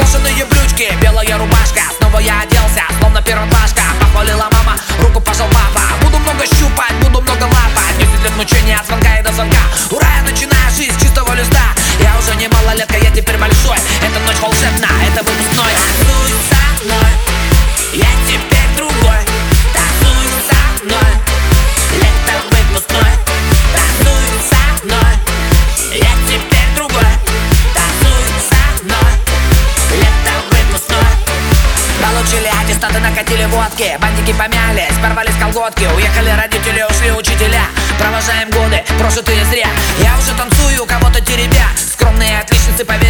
кожаные брючки, белая рубашка. Снова я оделся, словно первоклашка. Похвалила мама, руку пожал папа. Буду много щупать, буду много лапать. 10 лет мучения от звонка и до звонка. Ура, я начинаю жизнь с чистого листа. Я уже не малолетка, я теперь большой. Эта ночь волшебна, это выпускной. Танцуй со мной, я теперь другой. Танцуй со мной, лето выпускной. Танцуй со мной, я теперь другой. Танцуй со мной, лето выпускной. Получили аттестаты, накатили водки. Бандики помялись, порвались колготки. Уехали родители, ушли учителя. Провожаем годы, прожитые зря. Я уже танцую, кого-то теребя. Скромные отличницы, поверь.